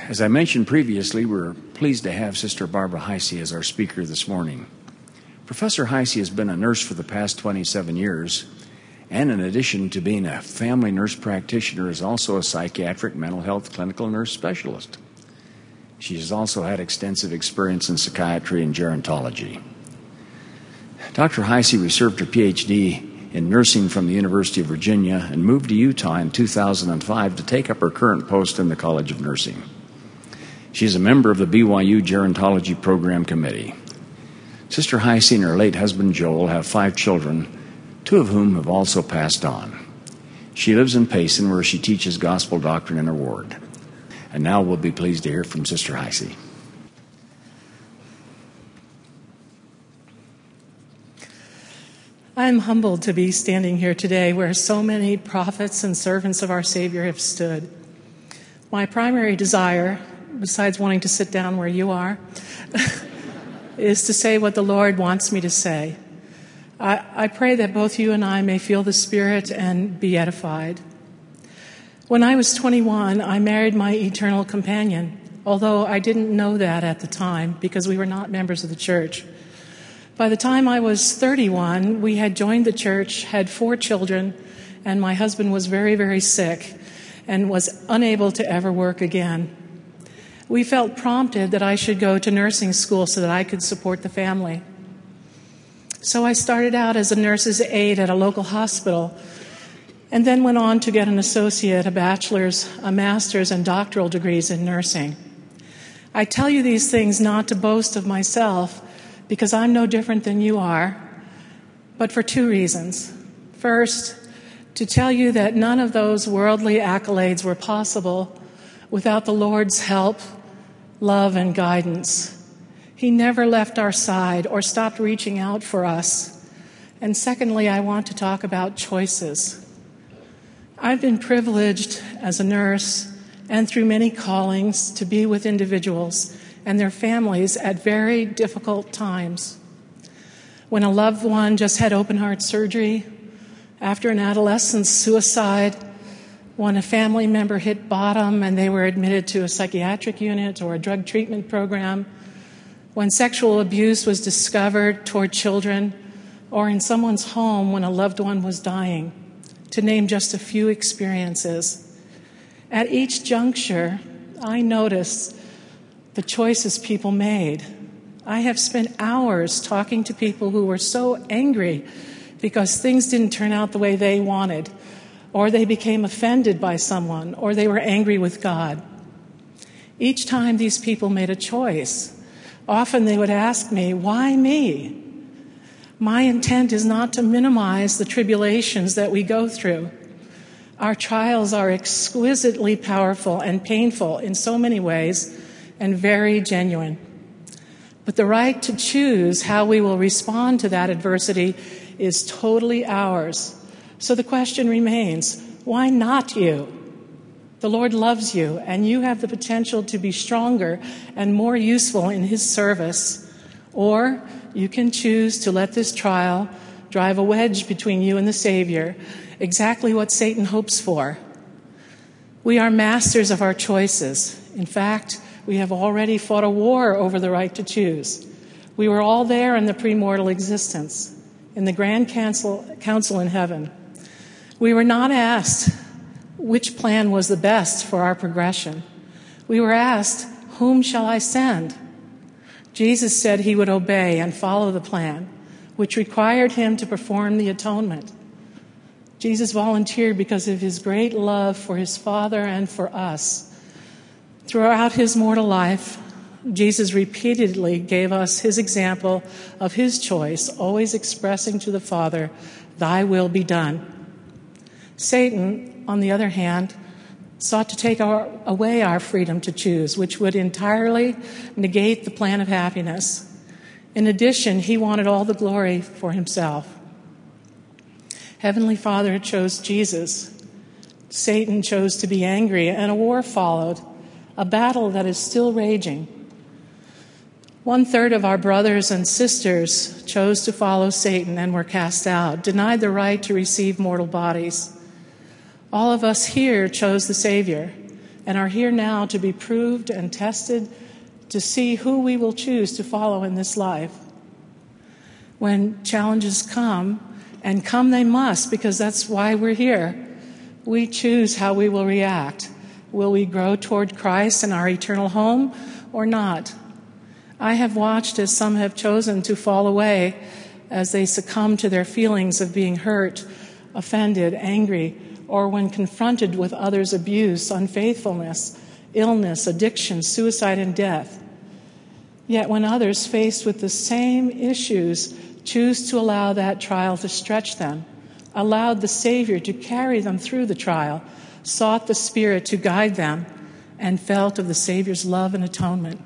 As I mentioned previously, we're pleased to have Sister Barbara Heise as our speaker this morning. Professor Heise has been a nurse for the past 27 years, and in addition to being a family nurse practitioner, is also a psychiatric mental health clinical nurse specialist. She has also had extensive experience in psychiatry and gerontology. Dr. Heise received her PhD in nursing from the University of Virginia and moved to Utah in 2005 to take up her current post in the College of Nursing. She is a member of the BYU Gerontology Program Committee. Sister Heise and her late husband Joel have 5 children, 2 of whom have also passed on. She lives in Payson, where she teaches gospel doctrine in her ward. And now we'll be pleased to hear from Sister Heise. I am humbled to be standing here today where so many prophets and servants of our Savior have stood. My primary desire, besides wanting to sit down where you are, is to say what the Lord wants me to say. I pray that both you and I may feel the Spirit and be edified. When I was 21, I married my eternal companion, although I didn't know that at the time because we were not members of the church. By the time I was 31, we had joined the church, had 4 children, and my husband was very, very sick and was unable to ever work again. We felt prompted that I should go to nursing school so that I could support the family. So I started out as a nurse's aide at a local hospital and then went on to get an associate, a bachelor's, a master's, and doctoral degrees in nursing. I tell you these things not to boast of myself, because I'm no different than you are, but for 2 reasons. First, to tell you that none of those worldly accolades were possible without the Lord's help, love, and guidance. He never left our side or stopped reaching out for us. And secondly, I want to talk about choices. I've been privileged as a nurse and through many callings to be with individuals and their families at very difficult times. When a loved one just had open heart surgery, after an adolescent's suicide, when a family member hit bottom and they were admitted to a psychiatric unit or a drug treatment program, when sexual abuse was discovered toward children, or in someone's home when a loved one was dying, to name just a few experiences. At each juncture, I noticed the choices people made. I have spent hours talking to people who were so angry because things didn't turn out the way they wanted, or they became offended by someone, or they were angry with God. Each time these people made a choice, often they would ask me, why me? My intent is not to minimize the tribulations that we go through. Our trials are exquisitely powerful and painful in so many ways, and very genuine. But the right to choose how we will respond to that adversity is totally ours. So the question remains, why not you? The Lord loves you, and you have the potential to be stronger and more useful in His service. Or you can choose to let this trial drive a wedge between you and the Savior, exactly what Satan hopes for. We are masters of our choices. In fact, we have already fought a war over the right to choose. We were all there in the premortal existence, in the grand council in heaven. We were not asked which plan was the best for our progression. We were asked, whom shall I send? Jesus said He would obey and follow the plan, which required Him to perform the atonement. Jesus volunteered because of His great love for His Father and for us. Throughout His mortal life, Jesus repeatedly gave us His example of His choice, always expressing to the Father, "Thy will be done." Satan, on the other hand, sought to take away our freedom to choose, which would entirely negate the plan of happiness. In addition, he wanted all the glory for himself. Heavenly Father chose Jesus. Satan chose to be angry, and a war followed, a battle that is still raging. 1/3 of our brothers and sisters chose to follow Satan and were cast out, denied the right to receive mortal bodies. All of us here chose the Savior, and are here now to be proved and tested to see who we will choose to follow in this life. When challenges come, and come they must because that's why we're here, we choose how we will react. Will we grow toward Christ and our eternal home or not? I have watched as some have chosen to fall away as they succumb to their feelings of being hurt, offended, angry, or when confronted with others' abuse, unfaithfulness, illness, addiction, suicide, and death. Yet when others faced with the same issues choose to allow that trial to stretch them, allowed the Savior to carry them through the trial, sought the Spirit to guide them, and felt of the Savior's love and atonement.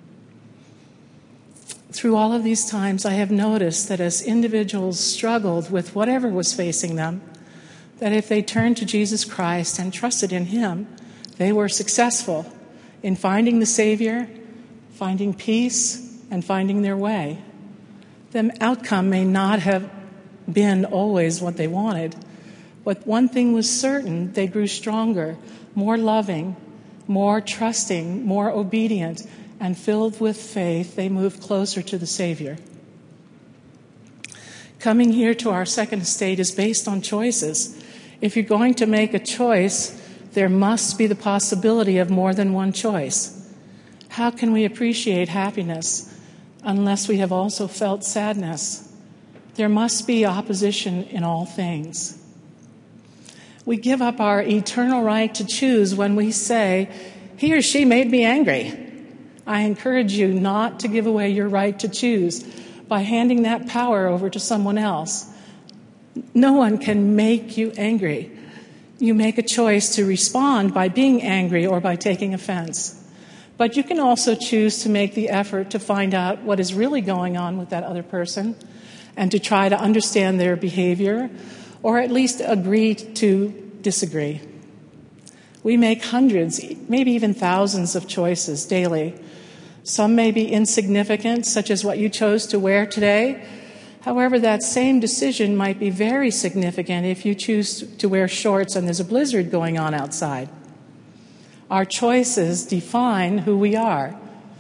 Through all of these times, I have noticed that as individuals struggled with whatever was facing them, that if they turned to Jesus Christ and trusted in Him, they were successful in finding the Savior, finding peace, and finding their way. The outcome may not have been always what they wanted, but one thing was certain: they grew stronger, more loving, more trusting, more obedient, and filled with faith. They moved closer to the Savior. Coming here to our second estate is based on choices. If you're going to make a choice, there must be the possibility of more than one choice. How can we appreciate happiness unless we have also felt sadness? There must be opposition in all things. We give up our eternal right to choose when we say, "He or she made me angry." I encourage you not to give away your right to choose by handing that power over to someone else. No one can make you angry. You make a choice to respond by being angry or by taking offense. But you can also choose to make the effort to find out what is really going on with that other person and to try to understand their behavior, or at least agree to disagree. We make hundreds, maybe even thousands of choices daily. Some may be insignificant, such as what you chose to wear today. However, that same decision might be very significant if you choose to wear shorts and there's a blizzard going on outside. Our choices define who we are.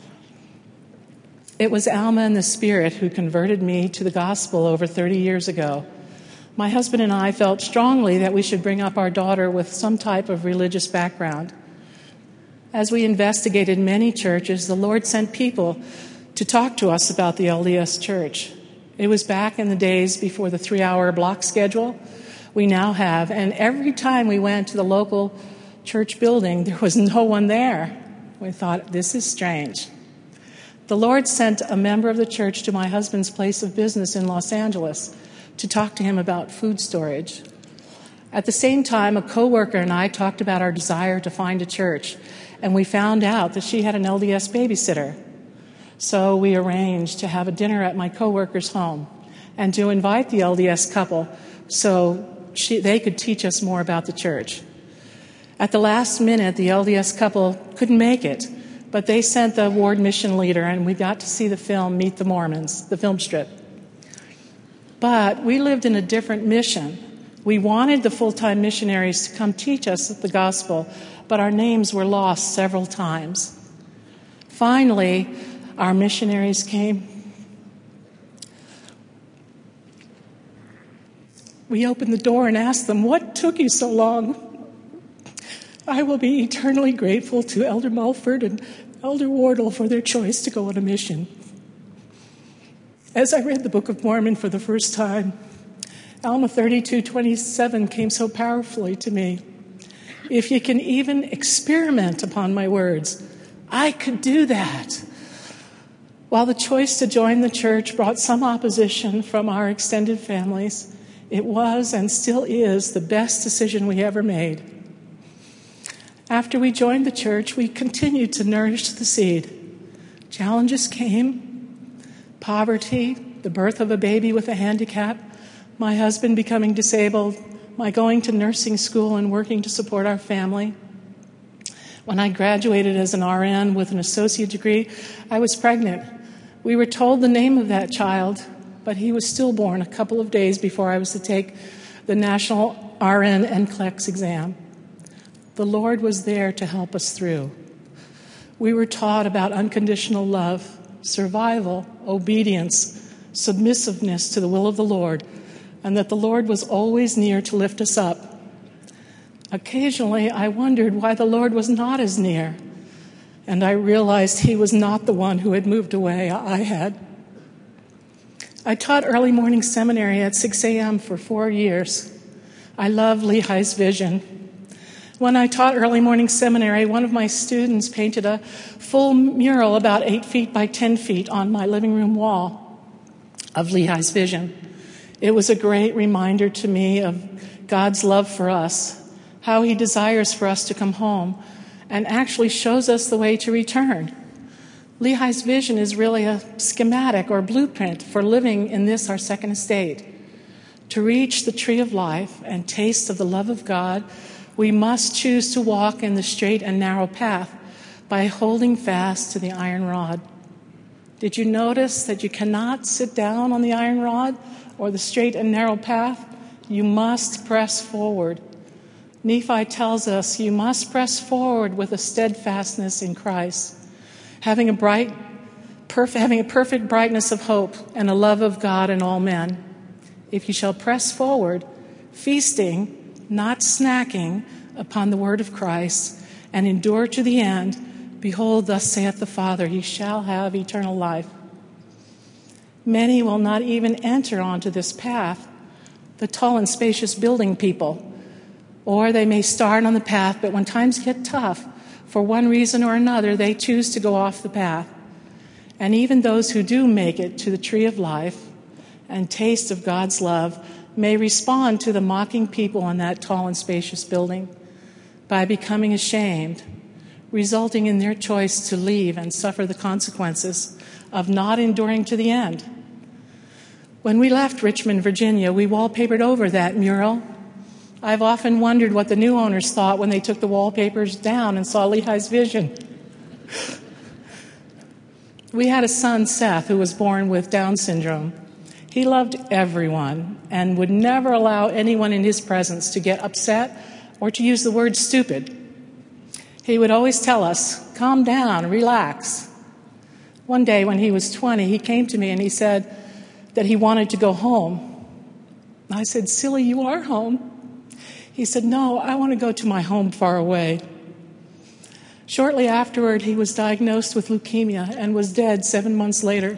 It was Alma and the Spirit who converted me to the gospel over 30 years ago. My husband and I felt strongly that we should bring up our daughter with some type of religious background. As we investigated many churches, the Lord sent people to talk to us about the LDS Church. It was back in the days before the 3-hour block schedule we now have, and every time we went to the local church building, there was no one there. We thought, this is strange. The Lord sent a member of the church to my husband's place of business in Los Angeles to talk to him about food storage. At the same time, a coworker and I talked about our desire to find a church, and we found out that she had an LDS babysitter. So we arranged to have a dinner at my coworker's home and to invite the LDS couple so they could teach us more about the church. At the last minute, the LDS couple couldn't make it, but they sent the ward mission leader, and we got to see the film Meet the Mormons, the film strip. But we lived in a different mission. We wanted the full-time missionaries to come teach us the gospel, but our names were lost several times. Finally, our missionaries came. We opened the door and asked them, "What took you so long?" I will be eternally grateful to Elder Mulford and Elder Wardle for their choice to go on a mission. As I read the Book of Mormon for the first time, Alma 32:27 came so powerfully to me. If you can even experiment upon my words, I could do that. While the choice to join the church brought some opposition from our extended families, it was and still is the best decision we ever made. After we joined the church, we continued to nourish the seed. Challenges came: poverty, the birth of a baby with a handicap, my husband becoming disabled, my going to nursing school and working to support our family. When I graduated as an RN with an associate degree, I was pregnant. We were told the name of that child, but he was stillborn a couple of days before I was to take the National RN NCLEX exam. the Lord was there to help us through. We were taught about unconditional love, survival, obedience, submissiveness to the will of the Lord, and that the Lord was always near to lift us up. Occasionally, I wondered why the Lord was not as near, and I realized he was not the one who had moved away. I had. I taught early morning seminary at 6 a.m. for 4 years. I love Lehi's vision. When I taught early morning seminary, one of my students painted a full mural about 8 feet by 10 feet on my living room wall of Lehi's vision. It was a great reminder to me of God's love for us, how he desires for us to come home, and actually shows us the way to return. Lehi's vision is really a schematic or blueprint for living in this, our second estate. To reach the tree of life and taste of the love of God, we must choose to walk in the straight and narrow path by holding fast to the iron rod. Did you notice that you cannot sit down on the iron rod or the straight and narrow path? You must press forward. Nephi tells us you must press forward with a steadfastness in Christ, having a perfect brightness of hope and a love of God and all men. If you shall press forward, feasting, not snacking, upon the word of Christ, and endure to the end, behold, thus saith the Father, ye shall have eternal life. Many will not even enter onto this path, the tall and spacious building people, or they may start on the path, but when times get tough, for one reason or another, they choose to go off the path. And even those who do make it to the tree of life and taste of God's love may respond to the mocking people in that tall and spacious building by becoming ashamed, resulting in their choice to leave and suffer the consequences of not enduring to the end. When we left Richmond, Virginia, we wallpapered over that mural. I've often wondered what the new owners thought when they took the wallpapers down and saw Lehi's vision. We had a son, Seth, who was born with Down syndrome. He loved everyone and would never allow anyone in his presence to get upset or to use the word stupid. He would always tell us, calm down, relax. One day when he was 20, he came to me and he said that he wanted to go home. I said, silly, you are home. He said, no, I want to go to my home far away. Shortly afterward, he was diagnosed with leukemia and was dead 7 months later.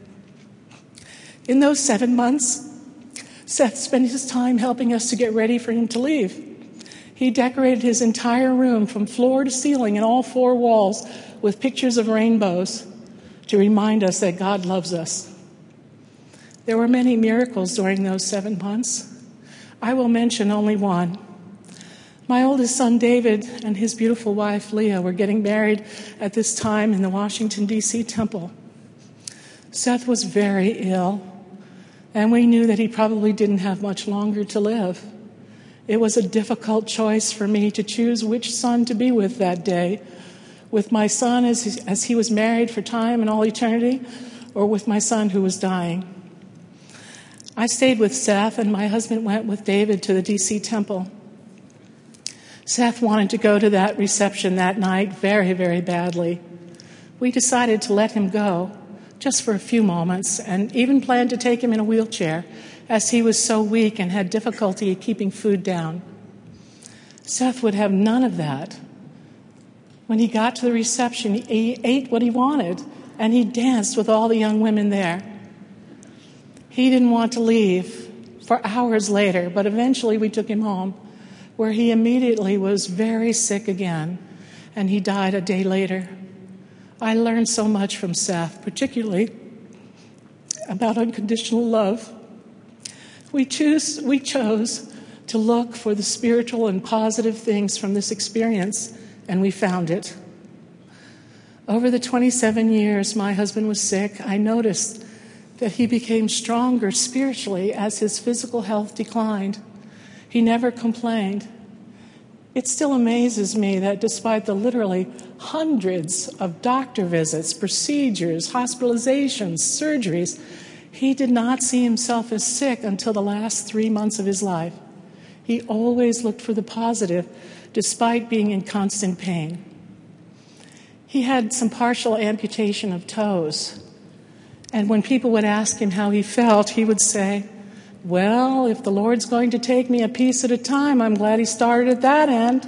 In those 7 months, Seth spent his time helping us to get ready for him to leave. He decorated his entire room from floor to ceiling and all 4 walls with pictures of rainbows to remind us that God loves us. There were many miracles during those 7 months. I will mention only one. My oldest son, David, and his beautiful wife, Leah, were getting married at this time in the Washington, D.C. temple. Seth was very ill, and we knew that he probably didn't have much longer to live. It was a difficult choice for me to choose which son to be with that day, with my son as he was married for time and all eternity, or with my son who was dying. I stayed with Seth, and my husband went with David to the D.C. temple. Seth wanted to go to that reception that night very, very badly. We decided to let him go, just for a few moments, and even planned to take him in a wheelchair, as he was so weak and had difficulty keeping food down. Seth would have none of that. When he got to the reception, he ate what he wanted, and he danced with all the young women there. He didn't want to leave for hours later, but eventually we took him home, where he immediately was very sick again, and he died a day later. I learned so much from Seth, particularly about unconditional love. We chose to look for the spiritual and positive things from this experience, and we found it. Over the 27 years my husband was sick, I noticed that he became stronger spiritually as his physical health declined. He never complained. It still amazes me that despite the literally hundreds of doctor visits, procedures, hospitalizations, surgeries, he did not see himself as sick until the last 3 months of his life. He always looked for the positive despite being in constant pain. He had some partial amputation of toes, and when people would ask him how he felt, he would say, "Well, if the Lord's going to take me a piece at a time, I'm glad he started at that end."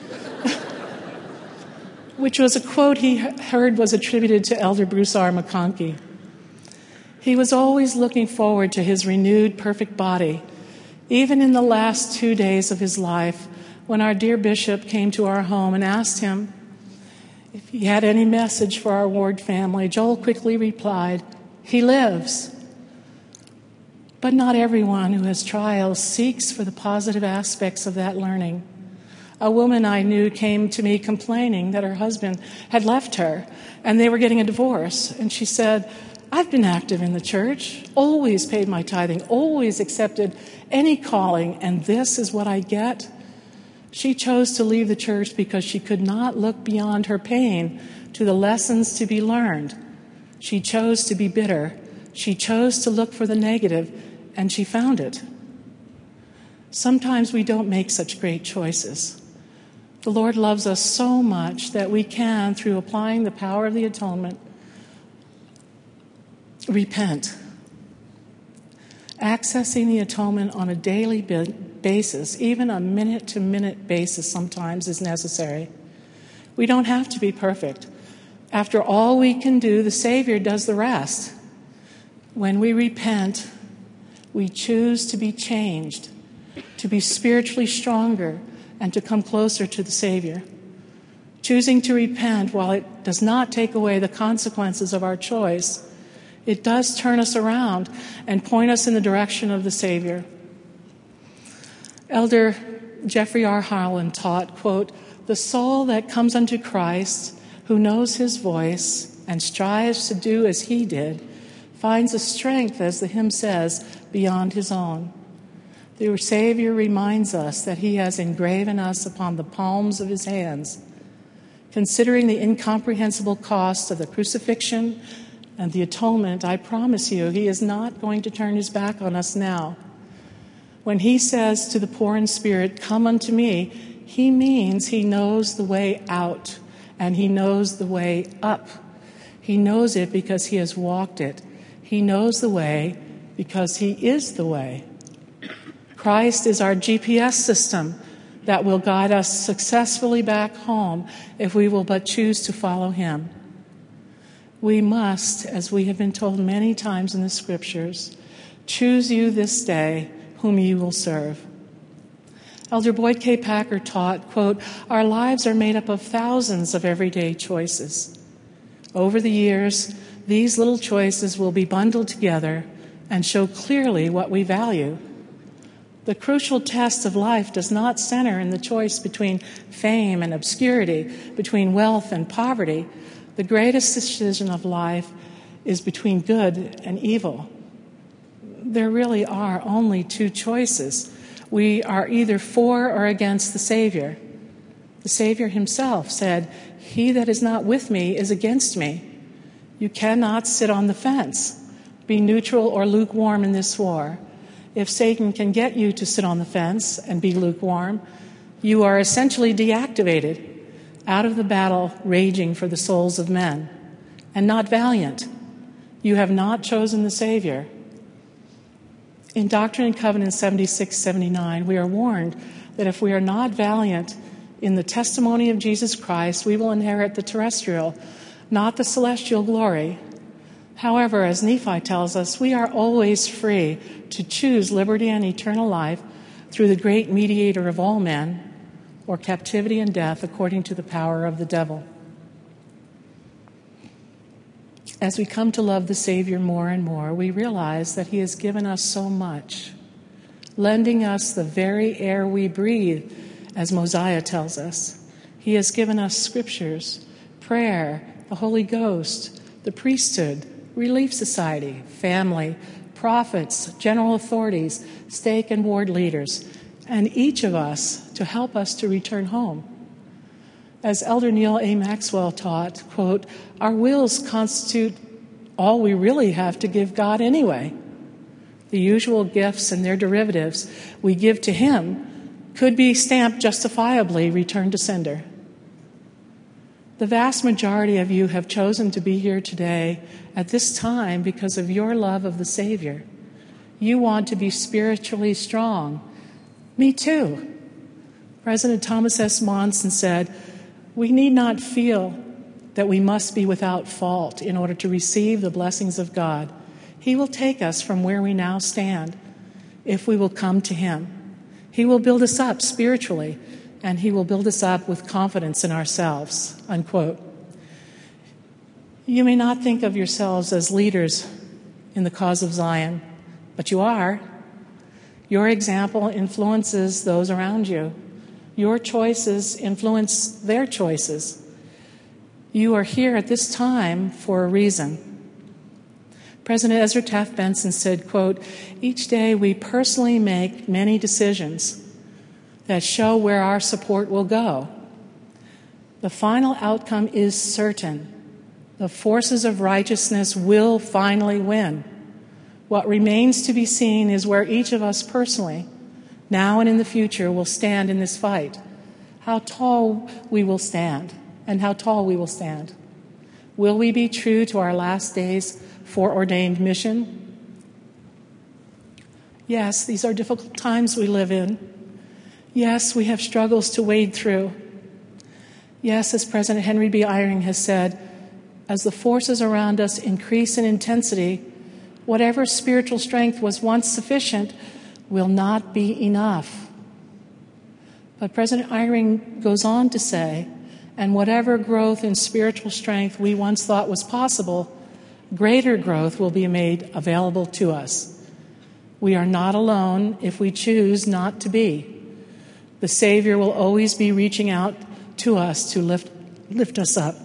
Which was a quote he heard was attributed to Elder Bruce R. McConkie. He was always looking forward to his renewed, perfect body, even in the last 2 days of his life, when our dear bishop came to our home and asked him if he had any message for our ward family. Joel quickly replied, "He lives." But not everyone who has trials seeks for the positive aspects of that learning. A woman I knew came to me complaining that her husband had left her and they were getting a divorce. And she said, "I've been active in the church, always paid my tithing, always accepted any calling, and this is what I get." She chose to leave the church because she could not look beyond her pain to the lessons to be learned. She chose to be bitter. She chose to look for the negative, and she found it. Sometimes we don't make such great choices. The Lord loves us so much that we can, through applying the power of the atonement, repent. Accessing the atonement on a daily basis, even a minute-to-minute basis sometimes, is necessary. We don't have to be perfect. After all we can do, the Savior does the rest. When we repent, we choose to be changed, to be spiritually stronger, and to come closer to the Savior. Choosing to repent, while it does not take away the consequences of our choice, it does turn us around and point us in the direction of the Savior. Elder Jeffrey R. Harlan taught, quote, "The soul that comes unto Christ, who knows his voice and strives to do as he did, finds a strength, as the hymn says, beyond his own." The Savior reminds us that he has engraven us upon the palms of his hands. Considering the incomprehensible cost of the crucifixion and the atonement, I promise you, he is not going to turn his back on us now. When he says to the poor in spirit, "Come unto me," he means he knows the way out and he knows the way up. He knows it because he has walked it. He knows the way because he is the way. Christ is our GPS system that will guide us successfully back home if we will but choose to follow him. We must, as we have been told many times in the Scriptures, choose you this day whom you will serve. Elder Boyd K. Packer taught, quote, "Our lives are made up of thousands of everyday choices. Over the years, these little choices will be bundled together and show clearly what we value. The crucial test of life does not center in the choice between fame and obscurity, between wealth and poverty. The greatest decision of life is between good and evil. There really are only two choices. We are either for or against the Savior. The Savior himself said, "He that is not with me is against me." You cannot sit on the fence, be neutral or lukewarm in this war. If Satan can get you to sit on the fence and be lukewarm, you are essentially deactivated, out of the battle raging for the souls of men, and not valiant. You have not chosen the Savior. In Doctrine and Covenants 76-79, we are warned that if we are not valiant in the testimony of Jesus Christ, we will inherit the terrestrial, not the celestial glory. However, as Nephi tells us, we are always free to choose liberty and eternal life through the great mediator of all men, or captivity and death according to the power of the devil. As we come to love the Savior more and more, we realize that he has given us so much, lending us the very air we breathe, as Mosiah tells us. He has given us scriptures, prayer, the Holy Ghost, the priesthood, Relief Society, family, prophets, general authorities, stake and ward leaders, and each of us to help us to return home. As Elder Neil A. Maxwell taught, quote, "Our wills constitute all we really have to give God anyway. The usual gifts and their derivatives we give to him, could be stamped justifiably return to sender. The vast majority of you have chosen to be here today at this time because of your love of the Savior. You want to be spiritually strong. Me too. President Thomas S. Monson said, "We need not feel that we must be without fault in order to receive the blessings of God. He will take us from where we now stand if we will come to Him. He will build us up spiritually, and He will build us up with confidence in ourselves," unquote. You may not think of yourselves as leaders in the cause of Zion, but you are. Your example influences those around you. Your choices influence their choices. You are here at this time for a reason. President Ezra Taft Benson said, quote, "Each day we personally make many decisions that show where our support will go. The final outcome is certain. The forces of righteousness will finally win. What remains to be seen is where each of us personally, now and in the future, will stand in this fight. How tall we will stand, and how tall we will stand. Will we be true to our last days foreordained mission? Yes, these are difficult times we live in. Yes, we have struggles to wade through. Yes, as President Henry B. Eyring has said, as the forces around us increase in intensity, whatever spiritual strength was once sufficient will not be enough. But President Eyring goes on to say, and whatever growth in spiritual strength we once thought was possible, greater growth will be made available to us. We are not alone if we choose not to be. The Savior will always be reaching out to us to lift us up.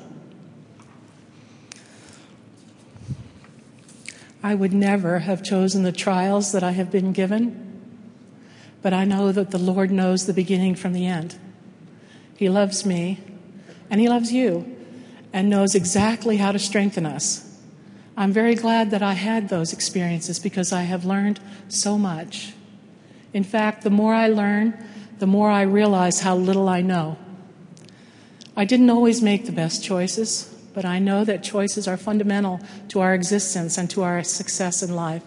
I would never have chosen the trials that I have been given, but I know that the Lord knows the beginning from the end. He loves me, and He loves you, and knows exactly how to strengthen us. I'm very glad that I had those experiences because I have learned so much. In fact, the more I learn, the more I realize how little I know. I didn't always make the best choices, but I know that choices are fundamental to our existence and to our success in life.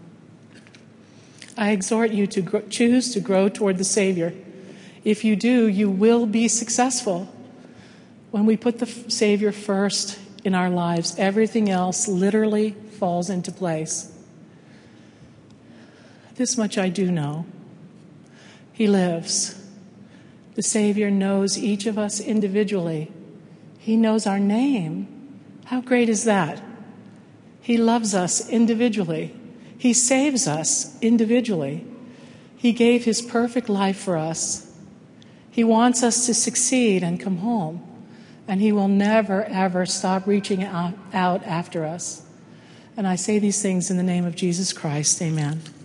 I exhort you to choose to grow toward the Savior. If you do, you will be successful. When we put the Savior first in our lives, everything else literally falls into place. This much I do know. He lives. The Savior knows each of us individually. He knows our name. How great is that? He loves us individually. He saves us individually. He gave His perfect life for us. He wants us to succeed and come home. And He will never, ever stop reaching out after us. And I say these things in the name of Jesus Christ. Amen.